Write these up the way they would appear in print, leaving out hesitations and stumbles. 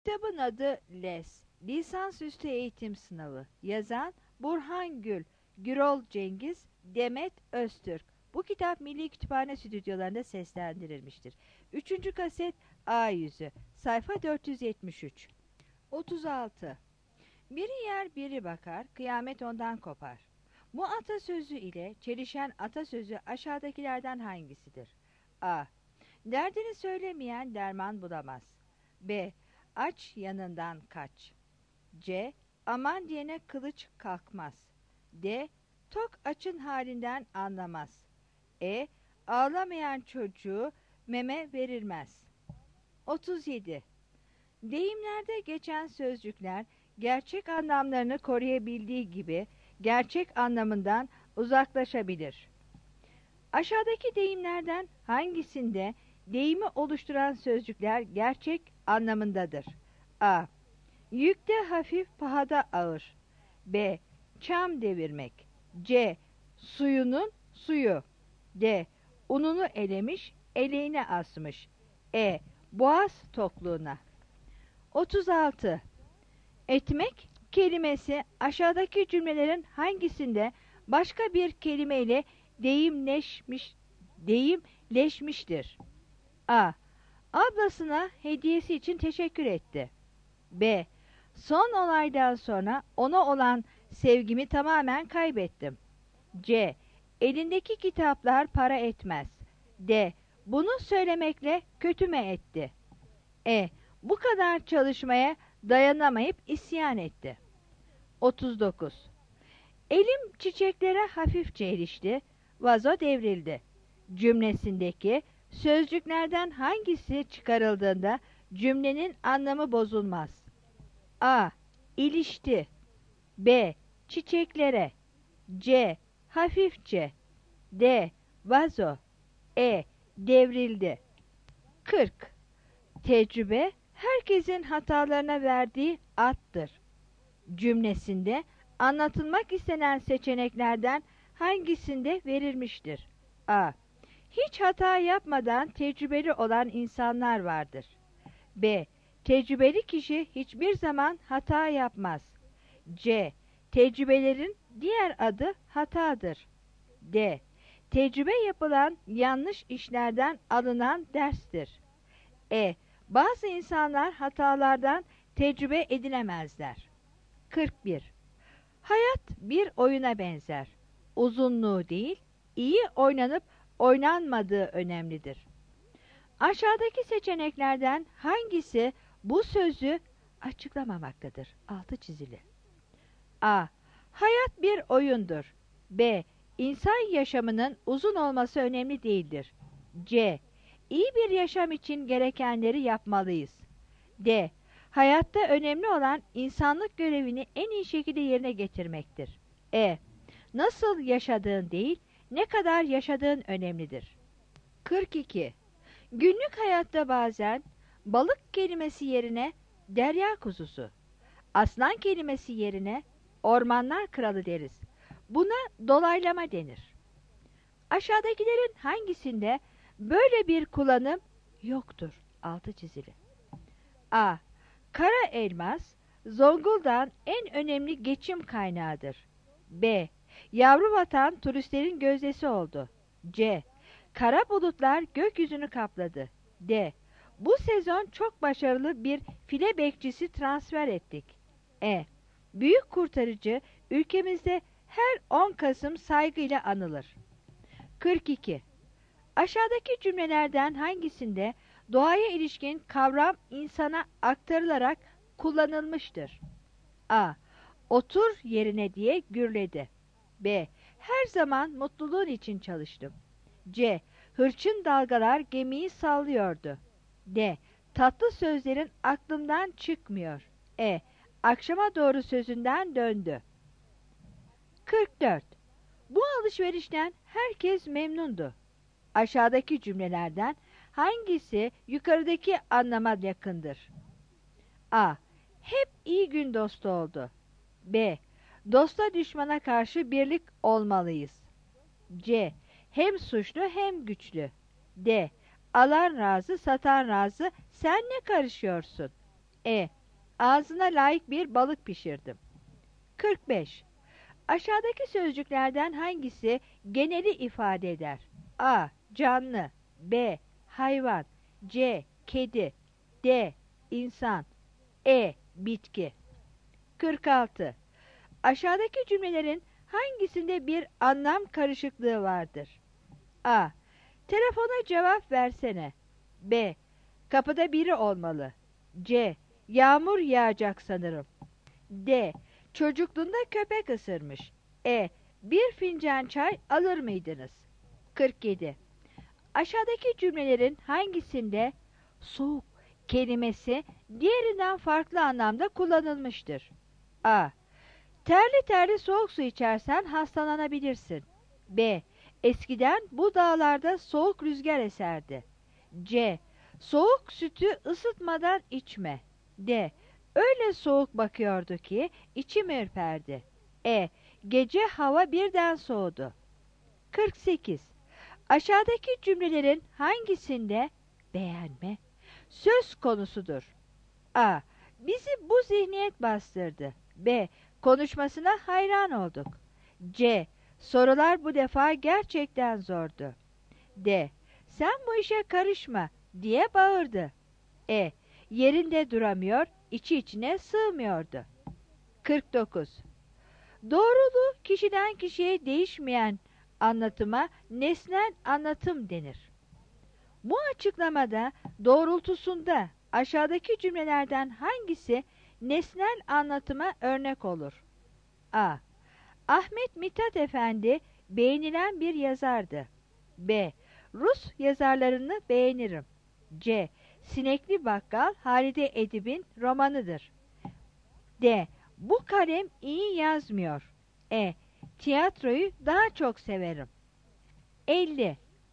Kitabın adı Les, Lisansüstü Eğitim Sınavı. Yazan Burhan Gül, Gürol Cengiz, Demet Öztürk. Bu kitap Milli Kütüphane stüdyolarında seslendirilmiştir. 3. kaset A yüzü, sayfa 473. 36. Biri yer biri bakar, kıyamet ondan kopar. Bu atasözü ile çelişen atasözü aşağıdakilerden hangisidir? A. Derdini söylemeyen derman bulamaz. B. Aç yanından kaç. C. Aman diyene kılıç kalkmaz. D. Tok açın halinden anlamaz. E. Ağlamayan çocuğu meme verilmez. 37. Deyimlerde geçen sözcükler gerçek anlamlarını koruyabildiği gibi gerçek anlamından uzaklaşabilir. Aşağıdaki deyimlerden hangisinde deyimi oluşturan sözcükler gerçek anlamındadır? A. Yükte hafif, pahada ağır. B. Çam devirmek. C. Suyunun suyu. D. Ununu elemiş, eleğine asmış. E. Boğaz tokluğuna. 36. Etmek kelimesi aşağıdaki cümlelerin hangisinde başka bir kelimeyle deyimleşmiştir? A. Ablasına hediyesi için teşekkür etti. B. Son olaydan sonra ona olan sevgimi tamamen kaybettim. C. Elindeki kitaplar para etmez. D. Bunu söylemekle kötü mü etti? E. Bu kadar çalışmaya dayanamayıp isyan etti. 39. Elim çiçeklere hafifçe erişti, vazo devrildi. Cümlesindeki sözcüklerden hangisi çıkarıldığında cümlenin anlamı bozulmaz? A. İlişti. B. Çiçeklere. C. Hafifçe. D. Vazo. E. Devrildi. 40. Tecrübe herkesin hatalarına verdiği addır. Cümlesinde anlatılmak istenen seçeneklerden hangisinde verilmiştir? A. Hiç hata yapmadan tecrübeli olan insanlar vardır. B. Tecrübeli kişi hiçbir zaman hata yapmaz. C. Tecrübelerin diğer adı hatadır. D. Tecrübe yapılan yanlış işlerden alınan derstir. E. Bazı insanlar hatalardan tecrübe edinemezler. 41. Hayat bir oyuna benzer. Uzunluğu değil, iyi oynanıp oynanmadığı önemlidir. Aşağıdaki seçeneklerden hangisi bu sözü açıklamamaktadır? Altı çizili. A. Hayat bir oyundur. B. İnsan yaşamının uzun olması önemli değildir. C. İyi bir yaşam için gerekenleri yapmalıyız. D. Hayatta önemli olan insanlık görevini en iyi şekilde yerine getirmektir. E. Nasıl yaşadığın değil, ne kadar yaşadığın önemlidir. 42. Günlük hayatta bazen balık kelimesi yerine derya kuzusu, aslan kelimesi yerine ormanlar kralı deriz. Buna dolaylama denir. Aşağıdakilerin hangisinde böyle bir kullanım yoktur? Altı çizili. A. Kara elmas, Zonguldak'ın en önemli geçim kaynağıdır. B. Yavru vatan turistlerin gözdesi oldu. C. Kara bulutlar gökyüzünü kapladı. D. Bu sezon çok başarılı bir file bekçisi transfer ettik. E. Büyük kurtarıcı ülkemizde her 10 Kasım saygıyla anılır. 42. Aşağıdaki cümlelerden hangisinde doğaya ilişkin kavram insana aktarılarak kullanılmıştır? A. Otur yerine diye gürledi. B. Her zaman mutluluğun için çalıştım. C. Hırçın dalgalar gemiyi sallıyordu. D. Tatlı sözlerin aklımdan çıkmıyor. E. Akşama doğru sözünden döndü. 44. Bu alışverişten herkes memnundu. Aşağıdaki cümlelerden hangisi yukarıdaki anlama yakındır? A. Hep iyi gün dostu oldu. B. Dosta düşmana karşı birlik olmalıyız. C. Hem suçlu hem güçlü. D. Alan razı, satan razı, sen ne karışıyorsun? E. ağzına layık bir balık pişirdim. 45. Aşağıdaki sözcüklerden hangisi geneli ifade eder? A. Canlı. B. Hayvan. C. Kedi. D. İnsan. E. Bitki. 46. Aşağıdaki cümlelerin hangisinde bir anlam karışıklığı vardır? A. Telefona cevap versene. B. Kapıda biri olmalı. C. Yağmur yağacak sanırım. D. Çocukluğunda köpek ısırmış. E. Bir fincan çay alır mıydınız? 47. Aşağıdaki cümlelerin hangisinde soğuk kelimesi diğerinden farklı anlamda kullanılmıştır? A. Terli terli soğuk su içersen hastalanabilirsin. B. Eskiden bu dağlarda soğuk rüzgar eserdi. C. Soğuk sütü ısıtmadan içme. D. Öyle soğuk bakıyordu ki içim ürperdi. E. Gece hava birden soğudu. 48. Aşağıdaki cümlelerin hangisinde beğenme söz konusudur? A. Bizi bu zihniyet bastırdı. B. Konuşmasına hayran olduk. C. Sorular bu defa gerçekten zordu. D. Sen bu işe karışma diye bağırdı. E. Yerinde duramıyor, içi içine sığmıyordu. 49. Doğruluğu kişiden kişiye değişmeyen anlatıma nesnel anlatım denir. Bu açıklamada doğrultusunda aşağıdaki cümlelerden hangisi nesnel anlatıma örnek olur? A. Ahmet Mithat Efendi beğenilen bir yazardı. B. Rus yazarlarını beğenirim. C. Sinekli Bakkal Halide Edip'in romanıdır. D. Bu kalem iyi yazmıyor. E. Tiyatroyu daha çok severim. 50.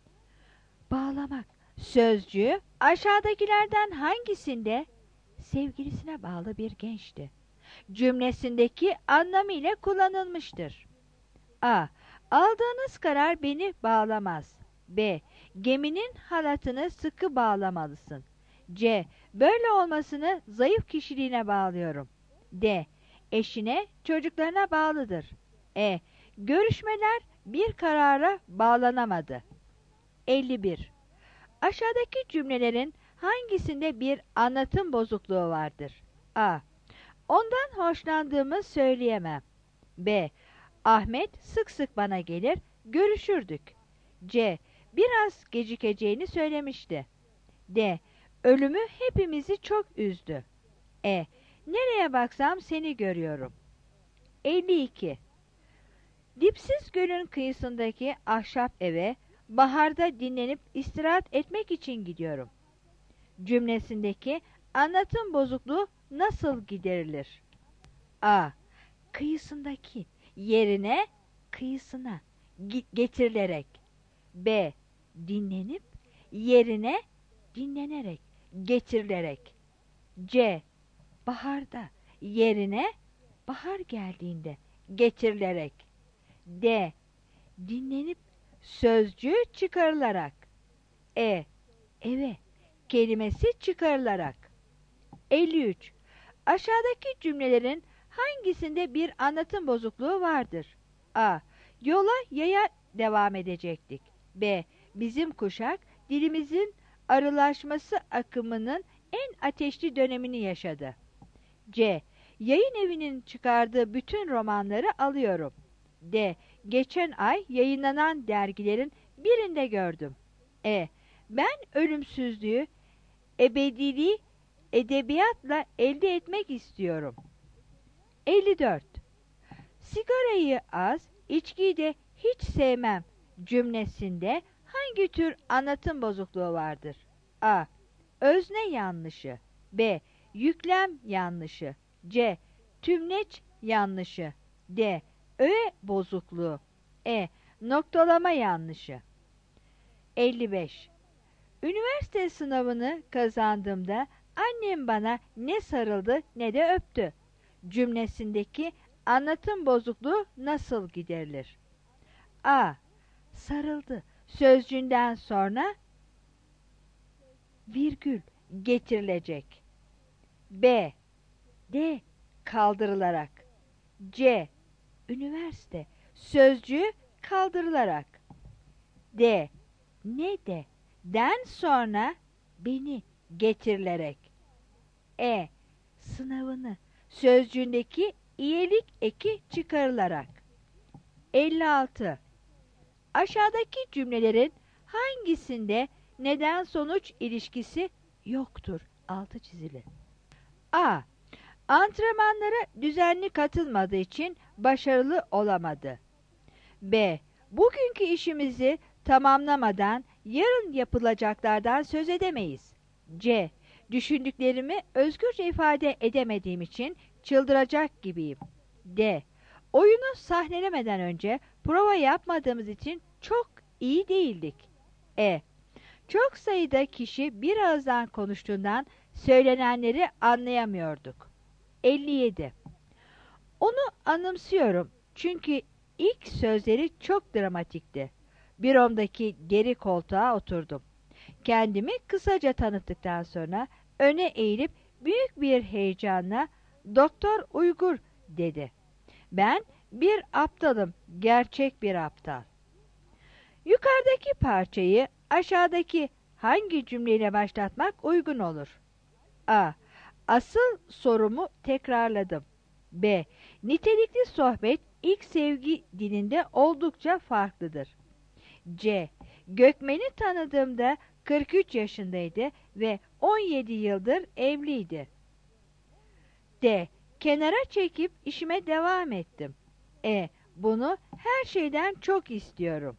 Bağlamak sözcüğü aşağıdakilerden hangisinde sevgilisine bağlı bir gençti cümlesindeki anlamı ile kullanılmıştır? A. Aldığınız karar beni bağlamaz. B. Geminin halatını sıkı bağlamalısın. C. Böyle olmasını zayıf kişiliğine bağlıyorum. D. Eşine, çocuklarına bağlıdır. E. Görüşmeler bir karara bağlanamadı. 51. Aşağıdaki cümlelerin hangisinde bir anlatım bozukluğu vardır? A. Ondan hoşlandığımı söyleyemem. B. Ahmet sık sık bana gelir, görüşürdük. C. Biraz gecikeceğini söylemişti. D. Ölümü hepimizi çok üzdü. E. Nereye baksam seni görüyorum. 52. Dipsiz gölün kıyısındaki ahşap eve baharda dinlenip istirahat etmek için gidiyorum cümlesindeki anlatım bozukluğu nasıl giderilir? A. Kıyısındaki yerine kıyısına getirilerek. B. Dinlenip yerine dinlenerek getirilerek. C. Baharda yerine bahar geldiğinde getirilerek. D. Dinlenip sözcüğü çıkarılarak. E. Eve kelimesi çıkarılarak. 53. Aşağıdaki cümlelerin hangisinde bir anlatım bozukluğu vardır? A. Yola yaya devam edecektik. B. Bizim kuşak dilimizin arılaşması akımının en ateşli dönemini yaşadı. C. Yayın evinin çıkardığı bütün romanları alıyorum. D. Geçen ay yayınlanan dergilerin birinde gördüm. E. Ben ölümsüzlüğü, ebediliği edebiyatla elde etmek istiyorum. 54. Sigarayı az, içkiyi de hiç sevmem cümlesinde hangi tür anlatım bozukluğu vardır? A. Özne yanlışı. B. Yüklem yanlışı. C. Tümleç yanlışı. D. Öğe bozukluğu. E. Noktalama yanlışı. 55. Üniversite sınavını kazandığımda annem bana ne sarıldı ne de öptü cümlesindeki anlatım bozukluğu nasıl giderilir? A. Sarıldı sözcüğünden sonra virgül getirilecek. B. D. Kaldırılarak. C. Üniversite sözcüğü kaldırılarak. D. Ne de den sonra beni getirilerek. E. Sınavını sözcüğündeki iyilik eki çıkarılarak. 56. Aşağıdaki cümlelerin hangisinde neden sonuç ilişkisi yoktur? Altı çizili. A. Antrenmanlara düzenli katılmadığı için başarılı olamadı. B. Bugünkü işimizi tamamlamadan yarın yapılacaklardan söz edemeyiz. C. Düşündüklerimi özgürce ifade edemediğim için çıldıracak gibiyim. D. Oyunu sahnelemeden önce prova yapmadığımız için çok iyi değildik. E. Çok sayıda kişi bir ağızdan konuştuğundan söylenenleri anlayamıyorduk. 57. Onu anımsıyorum çünkü ilk sözleri çok dramatikti. Büromdaki geri koltuğa oturdum. Kendimi kısaca tanıttıktan sonra öne eğilip büyük bir heyecanla "Doktor Uygur" dedi. Ben bir aptalım, gerçek bir aptal. Yukarıdaki parçayı aşağıdaki hangi cümleyle başlatmak uygun olur? A. Asıl sorumu tekrarladım. B. Nitelikli sohbet ilk sevgi dilinde oldukça farklıdır. C. Gökmen'i tanıdığımda 43 yaşındaydı ve 17 yıldır evliydi. D. Kenara çekip işime devam ettim. E. Bunu her şeyden çok istiyorum.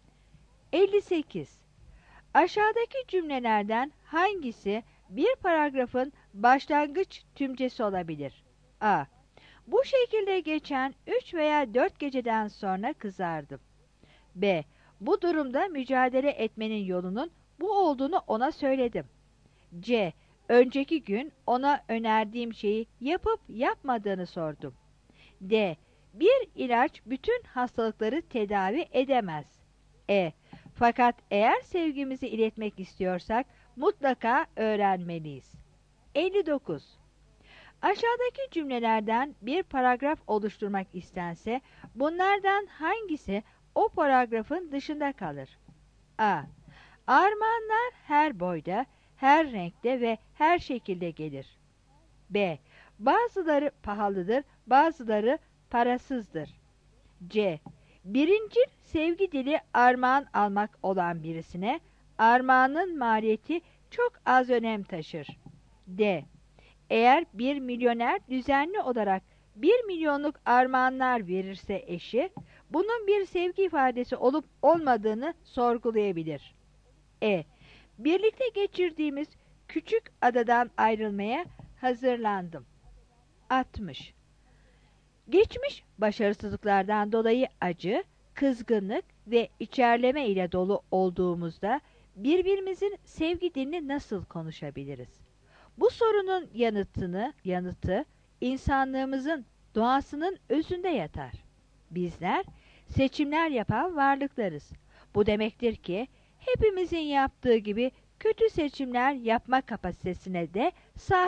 58. Aşağıdaki cümlelerden hangisi bir paragrafın başlangıç tümcesi olabilir? A. Bu şekilde geçen 3 veya 4 geceden sonra kızardım. B. Bu durumda mücadele etmenin yolunun bu olduğunu ona söyledim. C. Önceki gün ona önerdiğim şeyi yapıp yapmadığını sordum. D. Bir ilaç bütün hastalıkları tedavi edemez. E. Fakat eğer sevgimizi iletmek istiyorsak mutlaka öğrenmeliyiz. 59. Aşağıdaki cümlelerden bir paragraf oluşturmak istense bunlardan hangisi o paragrafın dışında kalır? A. Armağanlar her boyda, her renkte ve her şekilde gelir. B. Bazıları pahalıdır, bazıları parasızdır. C. Birincil sevgi dili armağan almak olan birisine armağanın maliyeti çok az önem taşır. D. Eğer bir milyoner düzenli olarak 1 milyonluk armağanlar verirse eşi, bunun bir sevgi ifadesi olup olmadığını sorgulayabilir. E. Birlikte geçirdiğimiz küçük adadan ayrılmaya hazırlandım. 60. Geçmiş başarısızlıklardan dolayı acı, kızgınlık ve içerleme ile dolu olduğumuzda birbirimizin sevgi dilini nasıl konuşabiliriz? Bu sorunun yanıtı insanlığımızın doğasının özünde yatar. Bizler seçimler yapan varlıklarız. Bu demektir ki hepimizin yaptığı gibi kötü seçimler yapma kapasitesine de sahibiz. ...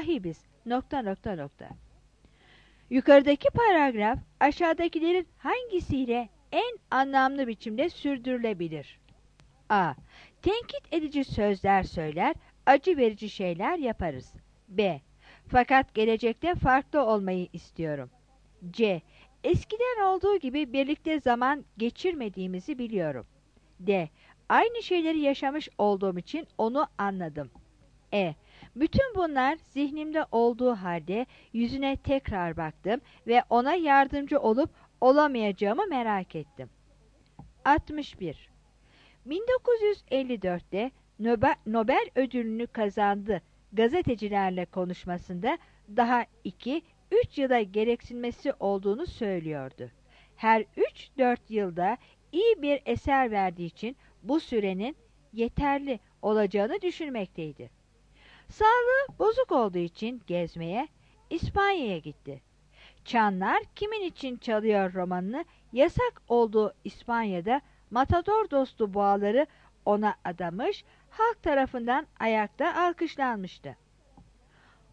Yukarıdaki paragraf aşağıdakilerin hangisiyle en anlamlı biçimde sürdürülebilir? A. Tenkit edici sözler söyler, acı verici şeyler yaparız. B. Fakat gelecekte farklı olmayı istiyorum. C. Eskiden olduğu gibi birlikte zaman geçirmediğimizi biliyorum. D. Aynı şeyleri yaşamış olduğum için onu anladım. E. Bütün bunlar zihnimde olduğu halde yüzüne tekrar baktım ve ona yardımcı olup olamayacağımı merak ettim. 61. 1954'te Nobel ödülünü kazandı gazetecilerle konuşmasında daha 2-3 yıla gereksinmesi olduğunu söylüyordu. Her 3-4 yılda iyi bir eser verdiği için bu sürenin yeterli olacağını düşünmekteydi. Sağlığı bozuk olduğu için gezmeye İspanya'ya gitti. Çanlar Kimin için Çalıyor romanını yasak olduğu İspanya'da matador dostu boğaları ona adamış, halk tarafından ayakta alkışlanmıştı.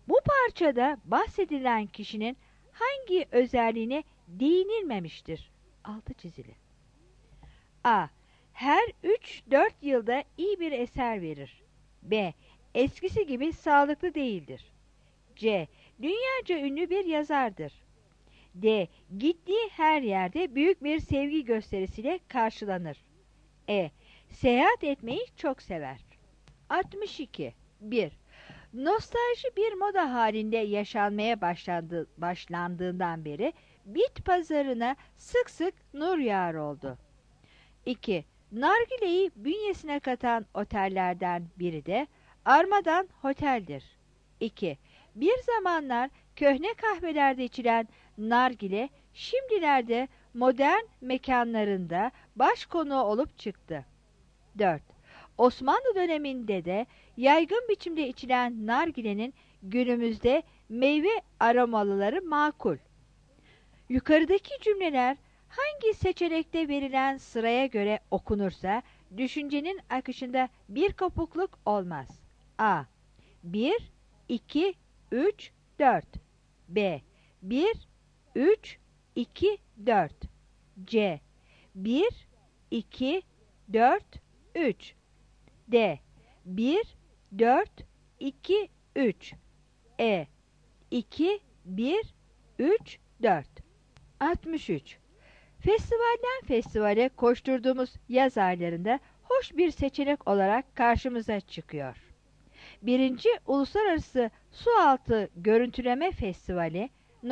Bu parçada bahsedilen kişinin hangi özelliğine değinilmemiştir? Altı çizili. A. Her 3-4 yılda iyi bir eser verir. B. Eskisi gibi sağlıklı değildir. C. Dünyaca ünlü bir yazardır. D. Gittiği her yerde büyük bir sevgi gösterisiyle karşılanır. E. Seyahat etmeyi çok sever. 62. 1. Nostalji bir moda halinde yaşanmaya başlandığından beri bit pazarına sık sık nur yağar oldu. 2. Nargileyi bünyesine katan otellerden biri de Armadan Hotel'dir. 2. Bir zamanlar köhne kahvelerde içilen nargile, şimdilerde modern mekanlarında baş konuğu olup çıktı. 4. Osmanlı döneminde de yaygın biçimde içilen nargilenin günümüzde meyve aromalıları makul. Yukarıdaki cümleler hangi seçenekte verilen sıraya göre okunursa düşüncenin akışında bir kopukluk olmaz. A. 1, 2, 3, 4. B. 1, 3, 2, 4. C. 1, 2, 4, 3. D. 1, 4, 2, 3. E. 2, 1, 3, 4. 63. Festivalden festivale koşturduğumuz yaz aylarında hoş bir seçenek olarak karşımıza çıkıyor. 1. Uluslararası Sualtı Görüntüleme Festivali ...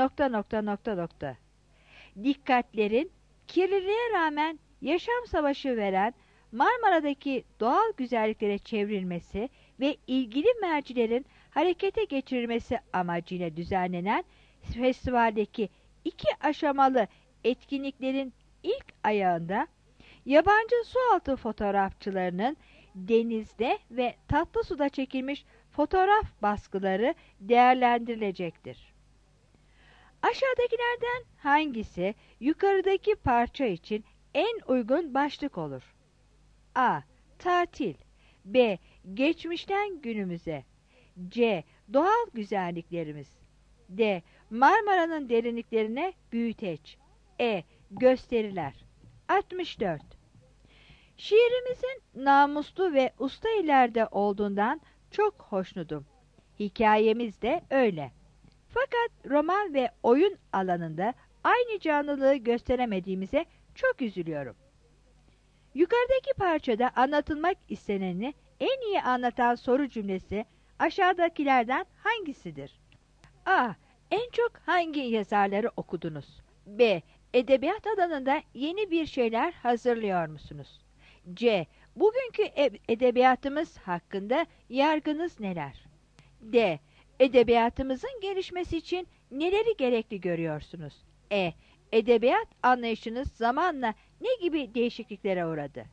Dikkatlerin kirliliğe rağmen yaşam savaşı veren Marmara'daki doğal güzelliklere çevrilmesi ve ilgili mercilerin harekete geçirilmesi amacıyla düzenlenen festivaldeki 2 aşamalı etkinliklerin ilk ayağında yabancı sualtı fotoğrafçılarının denizde ve tatlı suda çekilmiş fotoğraf baskıları değerlendirilecektir. Aşağıdakilerden hangisi yukarıdaki parça için en uygun başlık olur? A. Tatil. B. Geçmişten günümüze. C. Doğal güzelliklerimiz. D. Marmara'nın derinliklerine büyüteç. E. Gösteriler. 64. Şiirimizin namuslu ve usta ellerde olduğundan çok hoşnutum. Hikayemiz de öyle. Fakat roman ve oyun alanında aynı canlılığı gösteremediğimize çok üzülüyorum. Yukarıdaki parçada anlatılmak isteneni en iyi anlatan soru cümlesi aşağıdakilerden hangisidir? A. En çok hangi yazarları okudunuz? B. Edebiyat alanında yeni bir şeyler hazırlıyor musunuz? C. Bugünkü edebiyatımız hakkında yargınız neler? D. Edebiyatımızın gelişmesi için neleri gerekli görüyorsunuz? E. Edebiyat anlayışınız zamanla ne gibi değişikliklere uğradı?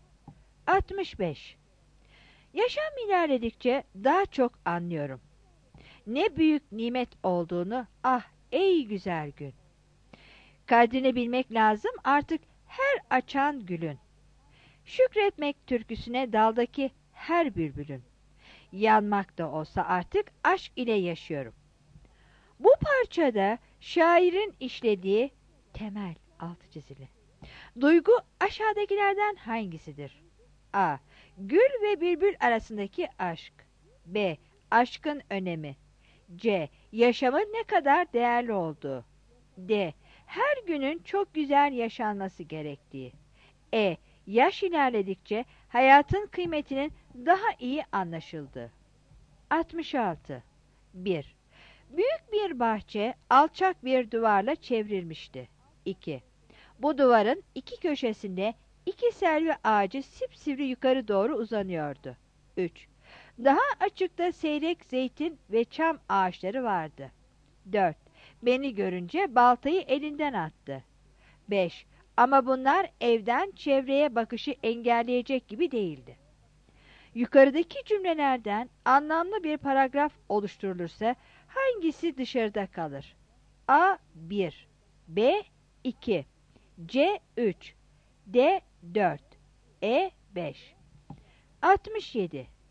65. Yaşam ilerledikçe daha çok anlıyorum. Ne büyük nimet olduğunu, ah ey güzel gün. Kadrini bilmek lazım artık her açan gülün. Şükretmek türküsüne daldaki her bülbülün. Yanmak da olsa artık aşk ile yaşıyorum. Bu parçada şairin işlediği temel altı çizili duygu aşağıdakilerden hangisidir? A. Gül ve bülbül arasındaki aşk. B. Aşkın önemi. C. Yaşamın ne kadar değerli olduğu. D. Her günün çok güzel yaşanması gerektiği. E. Yaş ilerledikçe hayatın kıymetinin daha iyi anlaşıldığı. 66. 1. Büyük bir bahçe alçak bir duvarla çevrilmişti. 2. Bu duvarın iki köşesinde 2 selvi ağacı sipsivri yukarı doğru uzanıyordu. 3. Daha açıkta seyrek zeytin ve çam ağaçları vardı. 4. Beni görünce baltayı elinden attı. 5. Ama bunlar evden çevreye bakışı engelleyecek gibi değildi. Yukarıdaki cümlelerden anlamlı bir paragraf oluşturulursa hangisi dışarıda kalır? A. 1. B. 2. C. 3. D. 4. E. 5. 67.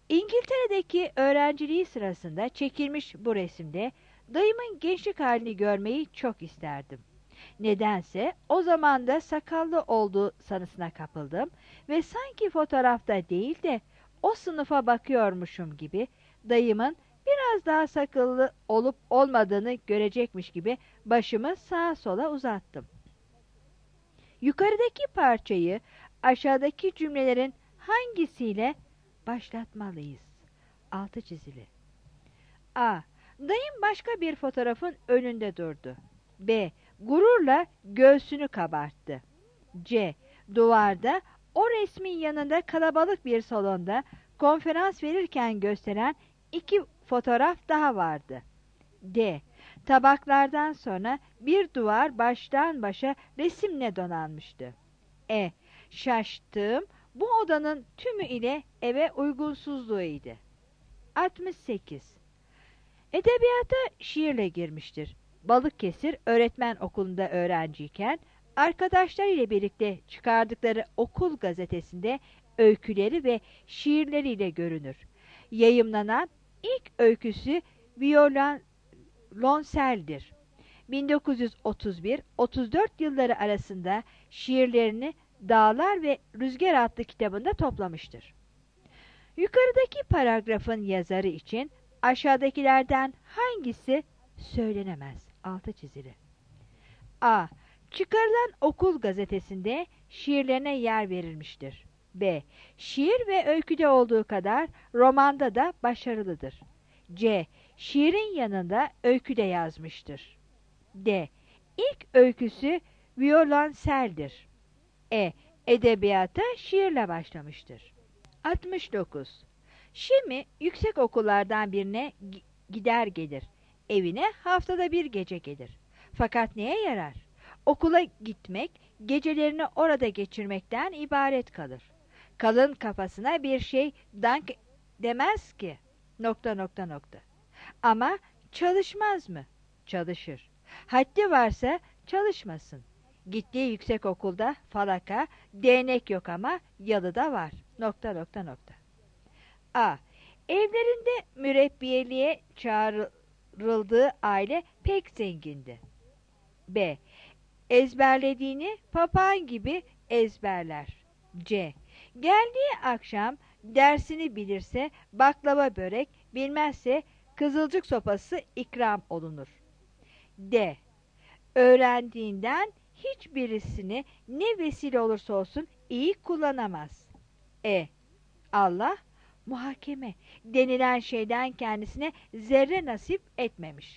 İngiltere'deki öğrenciliği sırasında çekilmiş bu resimde dayımın gençlik halini görmeyi çok isterdim. Nedense o zaman da sakallı olduğu sanısına kapıldım ve sanki fotoğrafta değil de o sınıfa bakıyormuşum gibi dayımın biraz daha sakallı olup olmadığını görecekmiş gibi başımı sağa sola uzattım. Yukarıdaki parçayı aşağıdaki cümlelerin hangisiyle başlatmalıyız? Altı çizili. A. Dayım başka bir fotoğrafın önünde durdu. B. Gururla göğsünü kabarttı. C. Duvarda o resmin yanında kalabalık bir salonda konferans verirken gösteren iki fotoğraf daha vardı. D. Tabaklardan sonra bir duvar baştan başa resimle donanmıştı. E. Şaştığım bu odanın tümü ile eve uygunsuzluğuydu. 68. Edebiyata şiirle girmiştir. Balıkesir Öğretmen Okulu'nda öğrenciyken arkadaşlar ile birlikte çıkardıkları okul gazetesinde öyküleri ve şiirleriyle görünür. Yayımlanan ilk öyküsü Violonsel'dir. 1931-34 yılları arasında şiirlerini Dağlar ve Rüzgar adlı kitabında toplamıştır. Yukarıdaki paragrafın yazarı için aşağıdakilerden hangisi söylenemez? Altı çizili. A. Çıkarılan okul gazetesinde şiirlerine yer verilmiştir. B. Şiir ve öyküde olduğu kadar romanda da başarılıdır. C. Şiirin yanında öykü de yazmıştır. D. İlk öyküsü Violonsel'dir. E. Edebiyata şiirle başlamıştır. 69. Şimdi yüksek okullardan birine gider gelir. Evine haftada bir gece gelir. Fakat neye yarar? Okula gitmek, gecelerini orada geçirmekten ibaret kalır. Kalın kafasına bir şey dank demez ki. Nokta nokta nokta. Ama çalışmaz mı? Çalışır. Haddi varsa çalışmasın. Gittiği yüksek okulda falaka, değnek yok ama yalı da var. Nokta nokta nokta. A. Evlerinde mürebbiyeliğe çağrıldığı aile pek zengindi. B. Ezberlediğini papağan gibi ezberler. C. Geldiği akşam dersini bilirse baklava börek, bilmezse kızılcık sopası ikram olunur. D. Öğrendiğinden hiçbirisini ne vesile olursa olsun iyi kullanamaz. E. Allah muhakeme denilen şeyden kendisine zerre nasip etmemiş.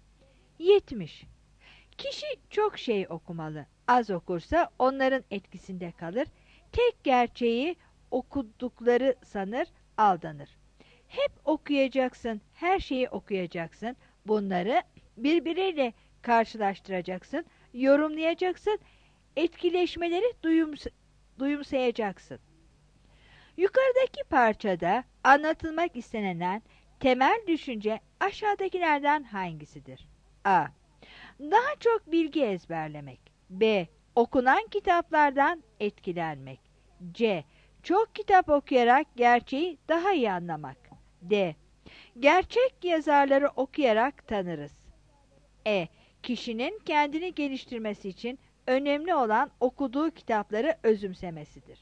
70. Kişi çok şey okumalı. Az okursa onların etkisinde kalır. Tek gerçeği okudukları sanır, aldanır. Hep okuyacaksın, her şeyi okuyacaksın. Bunları birbiriyle karşılaştıracaksın, yorumlayacaksın, etkileşmeleri duyumsayacaksın. Yukarıdaki parçada anlatılmak istenilen temel düşünce aşağıdakilerden hangisidir? A. Daha çok bilgi ezberlemek. B. Okunan kitaplardan etkilenmek. C. Çok kitap okuyarak gerçeği daha iyi anlamak. D. Gerçek yazarları okuyarak tanırız. E. Kişinin kendini geliştirmesi için önemli olan okuduğu kitapları özümsemesidir.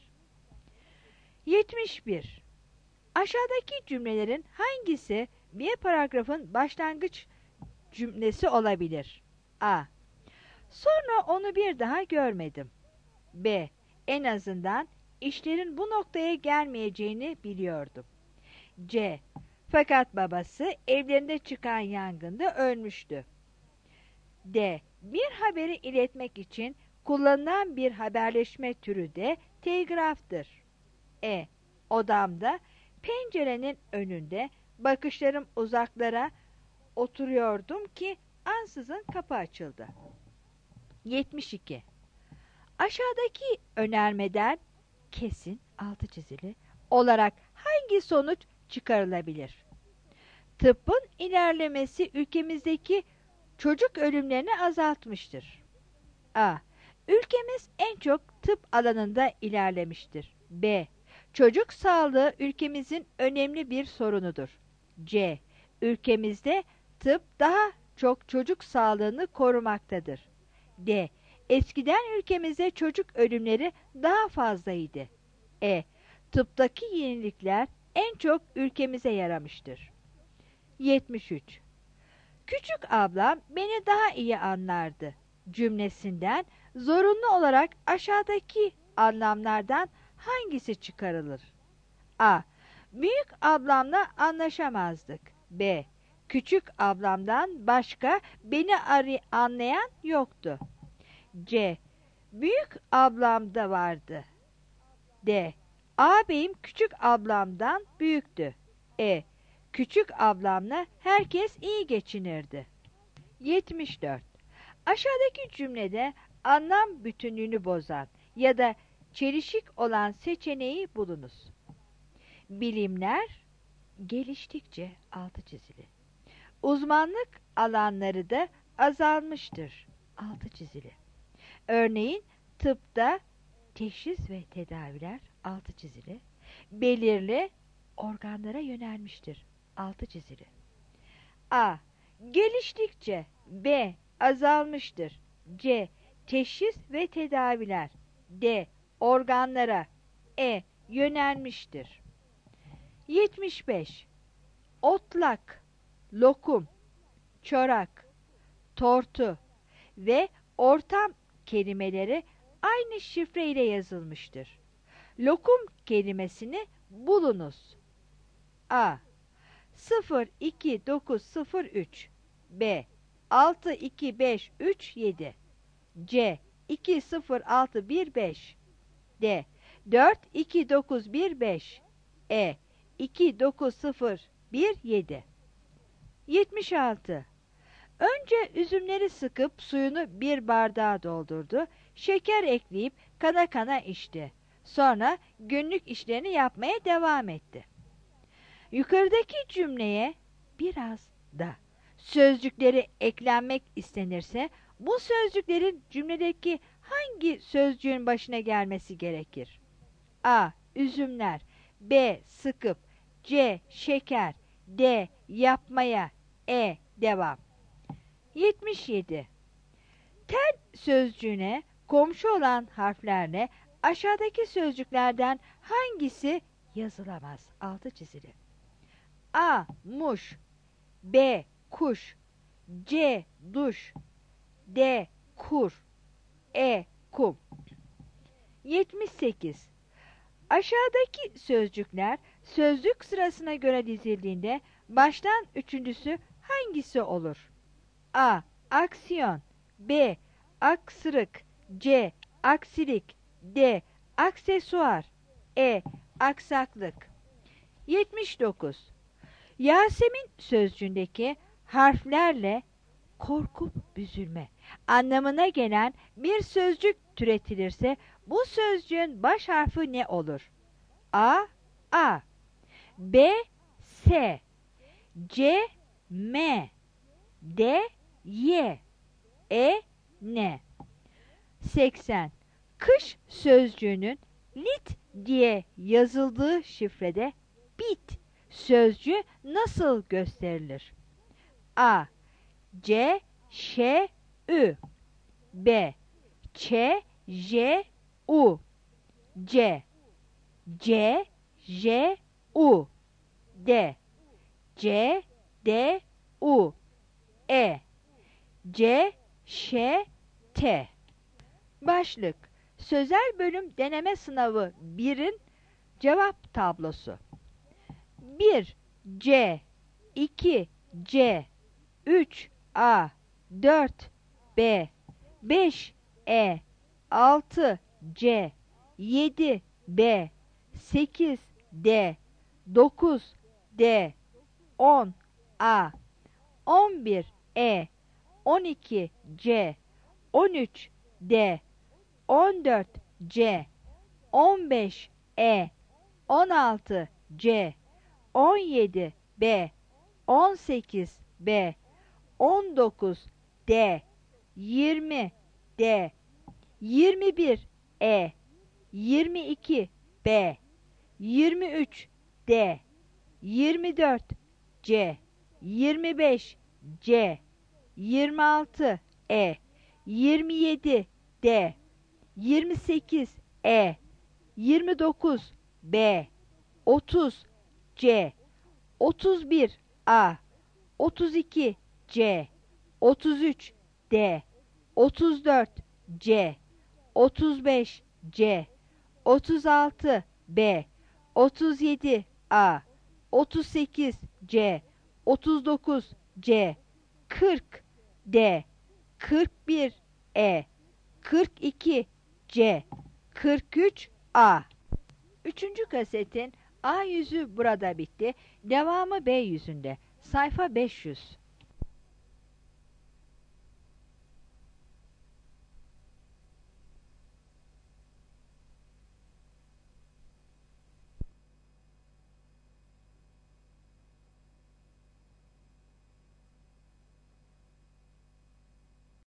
71. Aşağıdaki cümlelerin hangisi bir paragrafın başlangıç cümlesi olabilir? A. Sonra onu bir daha görmedim. B. En azından işlerin bu noktaya gelmeyeceğini biliyordum. C. Fakat babası evlerinde çıkan yangında ölmüştü. D. Bir haberi iletmek için kullanılan bir haberleşme türü de telgraftır. E. Odamda pencerenin önünde bakışlarım uzaklara oturuyordum ki ansızın kapı açıldı. 72. Aşağıdaki önermeden kesin altı çizili olarak hangi sonuç çıkarılabilir? Tıbbın ilerlemesi ülkemizdeki çocuk ölümlerini azaltmıştır. A. Ülkemiz en çok tıp alanında ilerlemiştir. B. Çocuk sağlığı ülkemizin önemli bir sorunudur. C. Ülkemizde tıp daha çok çocuk sağlığını korumaktadır. D. Eskiden ülkemizde çocuk ölümleri daha fazlaydı. E. Tıptaki yenilikler en çok ülkemize yaramıştır. 73. Küçük ablam beni daha iyi anlardı cümlesinden zorunlu olarak aşağıdaki anlamlardan hangisi çıkarılır? A. Büyük ablamla anlaşamazdık. B. Küçük ablamdan başka beni anlayan yoktu. C. Büyük ablam da vardı. D. Ağabeyim küçük ablamdan büyüktü. E. Küçük ablamla herkes iyi geçinirdi. 74. Aşağıdaki cümlede anlam bütünlüğünü bozan ya da çelişik olan seçeneği bulunuz. Bilimler geliştikçe altı çizili. Uzmanlık alanları da azalmıştır. Altı çizili. Örneğin tıpta teşhis ve tedaviler altı çizili. Belirli organlara yönelmiştir. Altı çizili. A. Geliştikçe. B. Azalmıştır. C. Teşhis ve tedaviler. D. Organlara. E. Yönelmiştir. 75. Otlak, lokum, çorak, tortu ve ortam kelimeleri aynı şifre ile yazılmıştır. Lokum kelimesini bulunuz. A. 02903 B. 62537 C. 20615 D. 42915 E. 29017 76. Önce üzümleri sıkıp suyunu bir bardağa doldurdu. Şeker ekleyip kana kana içti. Sonra günlük işlerini yapmaya devam etti. Yukarıdaki cümleye biraz da sözcükleri eklenmek istenirse bu sözcüklerin cümledeki hangi sözcüğün başına gelmesi gerekir? A. Üzümler. B. Sıkıp. C. Şeker. D. Yapmaya. E. Devam. 77. Tel sözcüğüne komşu olan harflerle aşağıdaki sözcüklerden hangisi yazılamaz? Altı çizili. A. Muş. B. Kuş. C. Duş. D. Kur. E. Kum. 78. Aşağıdaki sözcükler sözcük sırasına göre dizildiğinde baştan üçüncüsü hangisi olur? A. Aksiyon. B. Aksırık. C. Aksilik. D. Aksesuar. E. Aksaklık. 79. Yasemin sözcüğündeki harflerle korkup büzülme anlamına gelen bir sözcük türetilirse bu sözcüğün baş harfi ne olur? A. A. B. S. C. M. D. Y. E. N. 80. Kış sözcüğünün lit diye yazıldığı şifrede bit sözcüğü nasıl gösterilir? A. C. Ş. Ü. B. Ç. J. U. C. C. J. U. D. C. D. U. E. C. Ş. T. Başlık: Sözel bölüm deneme sınavı 1'in cevap tablosu. 1. C. 2. C. 3. A. 4. B. 5. E. 6. C. 7. B. 8. D. 9. D. 10. A. 11. E. 12. C. 13. D. 14. C. 15. E. 16. C. 17. B. 18. B. 19. D. 20. D. 21. E. 22. B. 23 D, 24 C, 25 C, 26 E, 27 D, 28 E, 29 B, 30 C, 31 A, 32 C, 33 D, 34 C, 35 C, 36 B, 37 A, 38 C, 39 C, 40 D, 41 E, 42 C, 43 A. Üçüncü kasetin A yüzü burada bitti. Devamı B yüzünde. Sayfa 500.